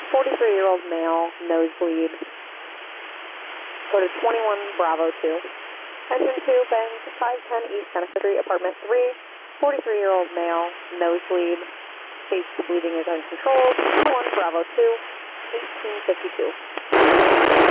43-year-old male, nosebleed. Go to 21 Bravo 2. Engine 2, bang 510 East Seneca Street, apartment 3. 43-year-old male, nosebleed. Stage bleeding is uncontrolled. 21 Bravo 2, 1852.